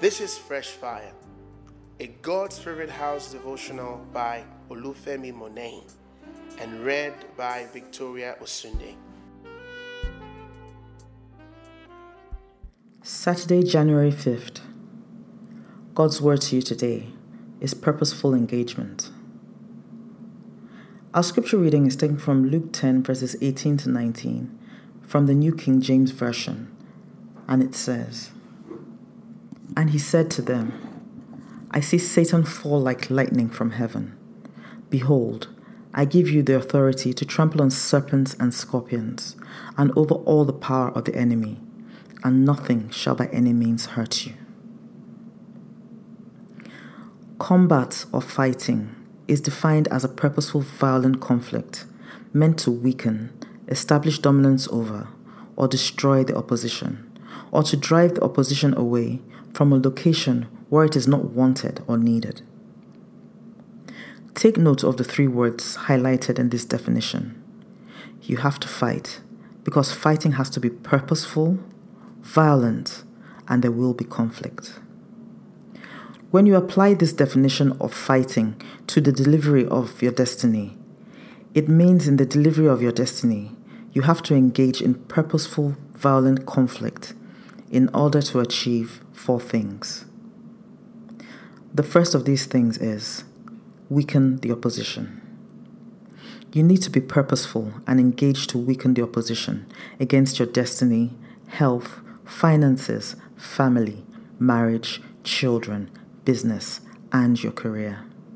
This is Fresh Fire, a God's Favorite House devotional by Olufemi Monain and read by Victoria Osunde. Saturday, January 5th. God's word to you today is purposeful engagement. Our scripture reading is taken from Luke 10 verses 18 to 19 from the New King James Version, and it says, "And he said to them, I see Satan fall like lightning from heaven. Behold, I give you the authority to trample on serpents and scorpions, and over all the power of the enemy, and nothing shall by any means hurt you." Combat or fighting is defined as a purposeful violent conflict meant to weaken, establish dominance over, or destroy the opposition, or to drive the opposition away from a location where it is not wanted or needed. Take note of the three words highlighted in this definition. You have to fight, because fighting has to be purposeful, violent, and there will be conflict. When you apply this definition of fighting to the delivery of your destiny, it means in the delivery of your destiny, you have to engage in purposeful, violent conflict in order to achieve four things. The first of these things is weaken the opposition. You need to be purposeful and engage to weaken the opposition against your destiny, health, finances, family, marriage, children, business, and your career.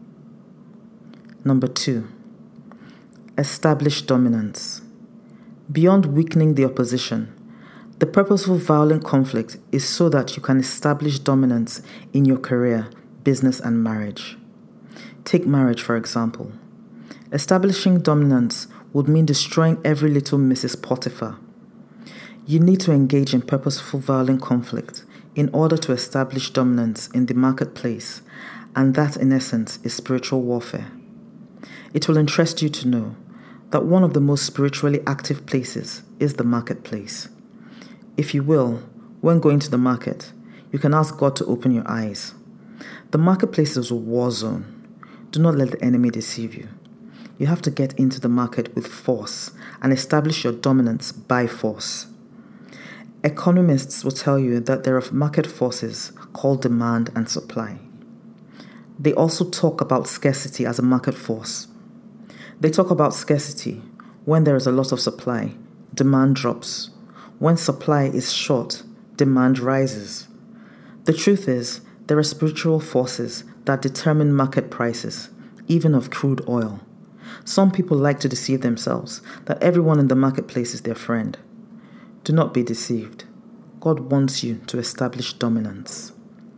Number 2, establish dominance. Beyond weakening the opposition, the purposeful violent conflict is so that you can establish dominance in your career, business, and marriage. Take marriage, for example. Establishing dominance would mean destroying every little Mrs. Potiphar. You need to engage in purposeful violent conflict in order to establish dominance in the marketplace, and that, in essence, is spiritual warfare. It will interest you to know that one of the most spiritually active places is the marketplace. If you will, when going to the market, you can ask God to open your eyes. The marketplace is a war zone. Do not let the enemy deceive you. You have to get into the market with force and establish your dominance by force. Economists will tell you that there are market forces called demand and supply. They also talk about scarcity as a market force. They talk about scarcity when there is a lot of supply, demand drops. When supply is short, demand rises. The truth is, there are spiritual forces that determine market prices, even of crude oil. Some people like to deceive themselves that everyone in the marketplace is their friend. Do not be deceived. God wants you to establish dominance.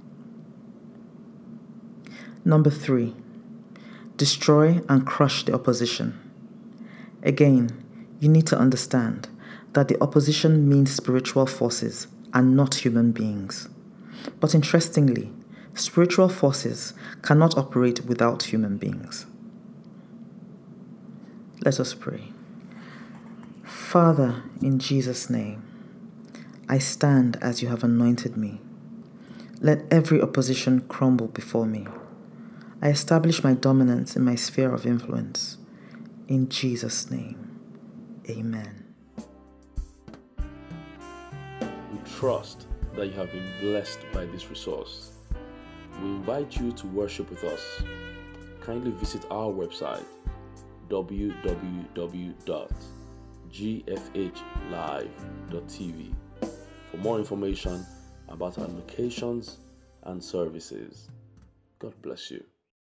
Number 3, destroy and crush the opposition. Again, you need to understand that the opposition means spiritual forces and not human beings. But interestingly, spiritual forces cannot operate without human beings. Let us pray. Father, in Jesus' name, I stand as you have anointed me. Let every opposition crumble before me. I establish my dominance in my sphere of influence. In Jesus' name, amen. We trust that you have been blessed by this resource. We invite you to worship with us. Kindly visit our website www.gfhlive.tv for more information about our locations and services. God bless you.